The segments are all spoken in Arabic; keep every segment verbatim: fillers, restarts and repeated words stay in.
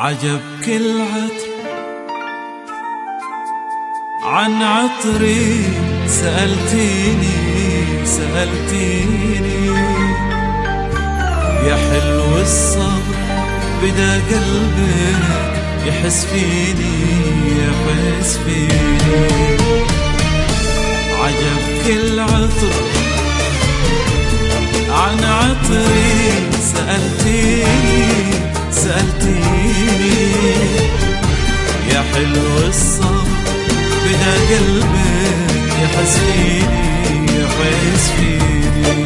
عجب كل عطر عن عطري سألتيني سألتيني يا حلو الصبر بدا قلبك يحس فيني يحس فيني. عجب كل عطر عن عطري سألتيني سألتيني يا حلو الصبر بدا قلبك يحس فيني يحس فيني.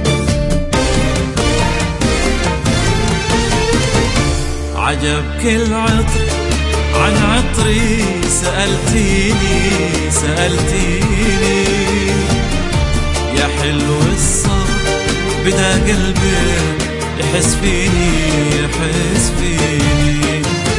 عجب كل عطر عن عطري سألتيني سألتيني يا حلو الصبر بدا قلبك يحس فيني يحس فيني.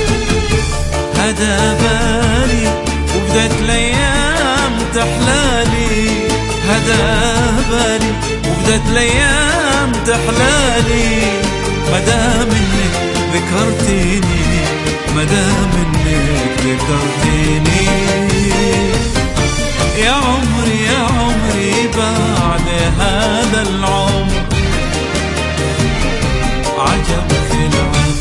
هدا بالي وبدت الايام تحلالي هدا بالي وبدت الايام تحلالي مدام انك ذكرتيني مدام انك ذكرتيني. يا عمري يا عمري بعد هذا العمر عجب في العطر.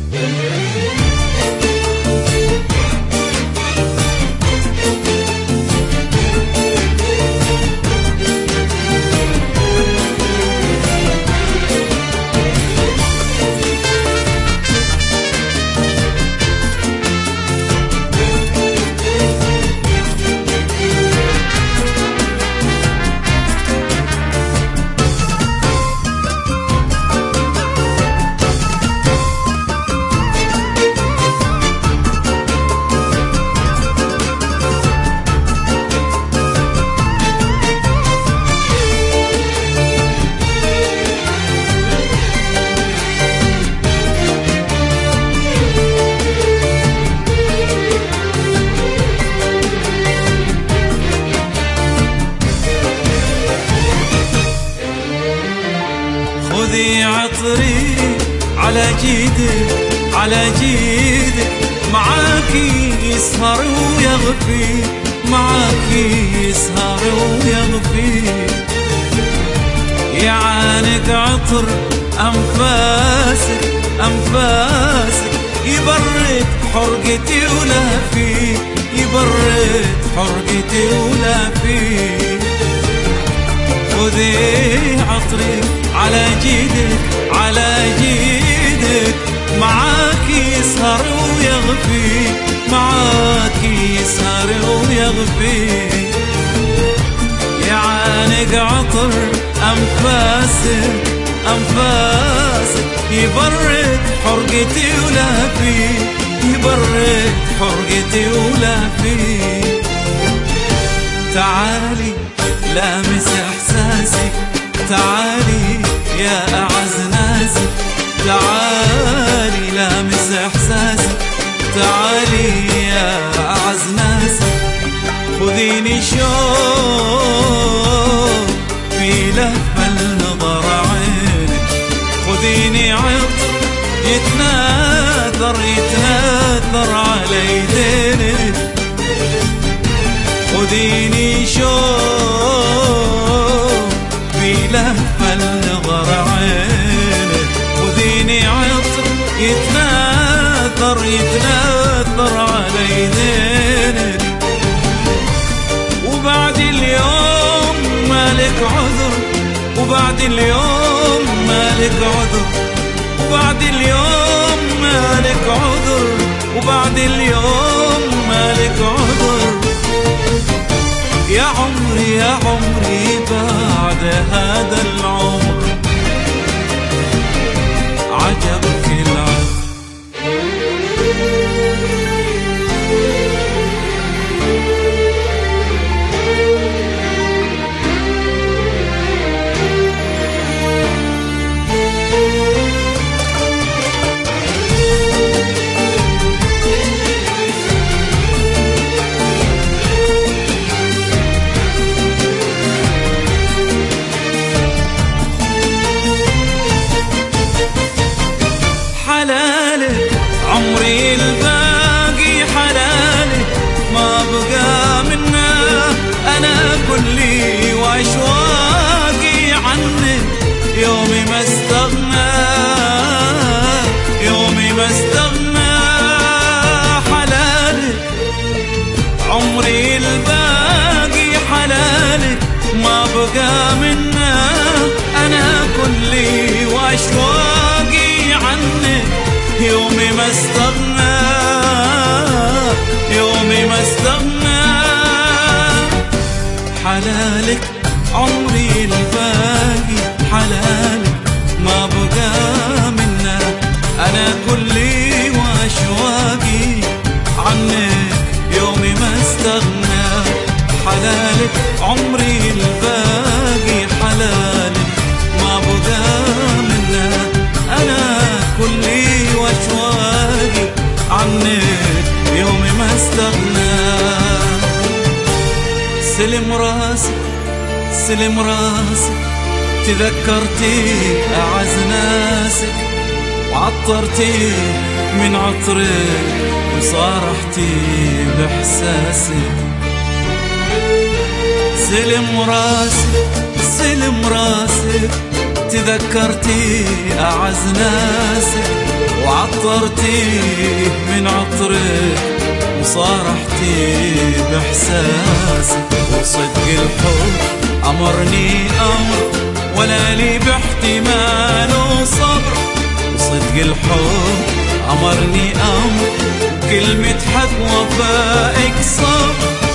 خذي عطري على جيدك على جيدك معاكي يسهر ويغفي معاكي يسهر ويغفي. يعانق عطر أنفاسك أنفاسك يبرد حرقتي ولهفي يبرد حرقتي ولهفي. خذي عطري على جيدك على جيدك معاكي يسهر ويغفي معاكي يسهر ويغفي. يعانق عطر أنفاسك أنفاسك يبرد حرقتي ولهفي يبرد حرقتي ولهفي. تعالي لامس احساسك تعالي يا اعز ناسي تعالي لامس احساسك تعالي يا اعز ناسي. خذيني شوق في لهفة النظر عينك خذيني عطر يتناثر يتناثر على يدينك خذيني شوق في لهفة النظر عينك خذيني عطر يتناثر يتناثر على يدينك. وبعد اليوم مالك عذر وبعد اليوم مالك عذر وبعد اليوم مالك عذر وبعد اليوم مالك عذر. يا عمري يا عمري بعد هذا العمر عجب كل عطر. ما استغنى، يومي ما استغنى. حلالك عمري الباقي، حلالك ما بقى منا، أنا كلي وأشواقي عنك يومي ما استغنى. حلالك عمري الباقي، حلالك ما بقى منا، أنا كلي وأشواقي عنك يومي ما استغنى. سلم راسك سلم راسك، تذكرتي أعز ناسك، وعطرتي من عطرك وصارحتي بإحساسك. سلم راسك سلم راسك، تذكرتي أعز ناسك، وعطرتي من عطرك وصارحتي بإحساسك. وصدق الحب أمرني أمر، ولا لي باحتمال وصبر. وصدق الحب أمرني أمر، كلمة حق وفائك صبر.